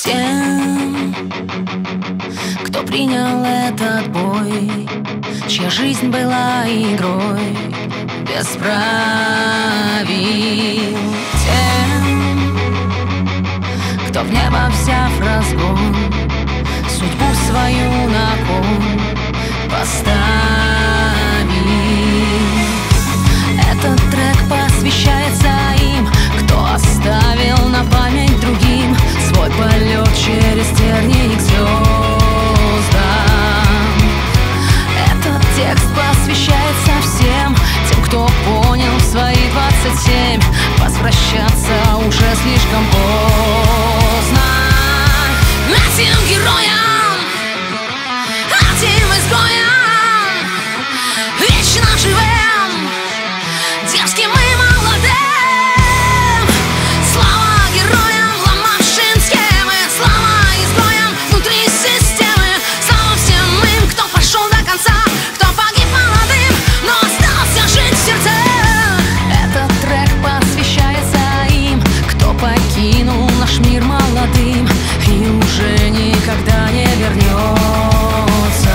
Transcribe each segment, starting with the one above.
Тем, кто принял этот бой, чья жизнь была игрой без правил. Тем, кто в небо взяв разгон, судьбу свою на кон поставил. Этот трек посвящается им, кто оставил на память другим свой полет через тернии к звездам. Этот текст посвящается всем тем, кто понял в свои 27 возвращаться уже слишком поздно. Этим героям, этим изгоям, вечно живым, дерзким и молодым. Слава героям, ломавшим схемы, слава изгоям внутри системы, слава всем им, кто пошел до конца, кто погиб молодым, но остался жить в сердце. Этот трек посвящается им, кто покинул наш мир молодым и уже никогда не вернется.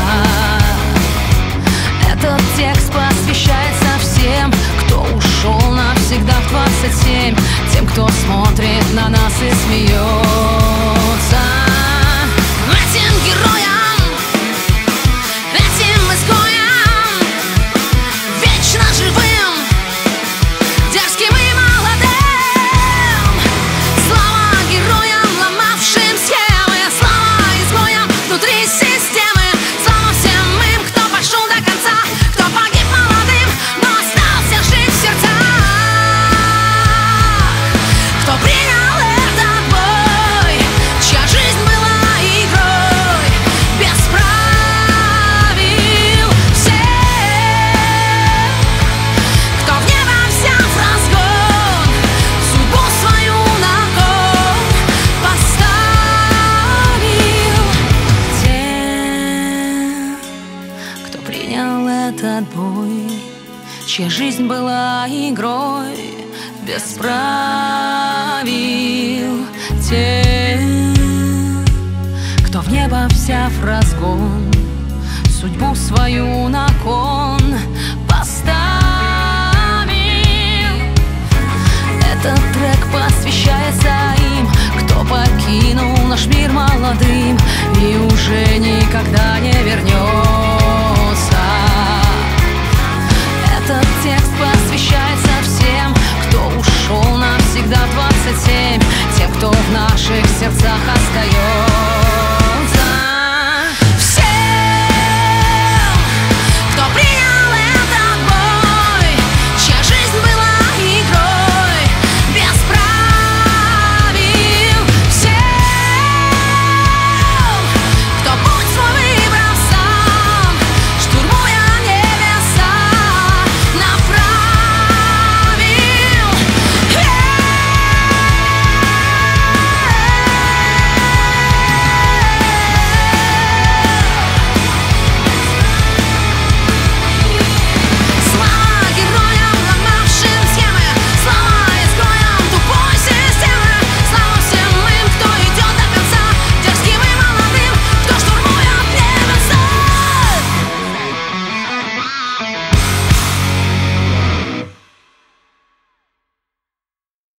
Этот текст посвящается всем, кто ушел навсегда в 27, тем, кто смотрит на нас и смеется. Этим героям, этим изгоям, вечно живым, дерзким и молодым. Слава героям, ломавшим схемы, слава изгоям внутри системы, слава всем им, кто пошел до конца, кто погиб молодым, но остался жить в сердцах, кто принял этот бой, чья жизнь была игрой без правил. Всем, кто в небо взяв разгон, судьбу свою на кон поставил. Тем, кто принял этот бой, чья жизнь была игрой без правил. Тем, кто в небо взяв разгон, судьбу свою на кон поставил. Этот трек посвящается им, кто покинул наш мир молодым и уже никогда не вернется. Этот текст посвящается всем, кто ушел навсегда в 27, тем, кто в наших сердцах остается.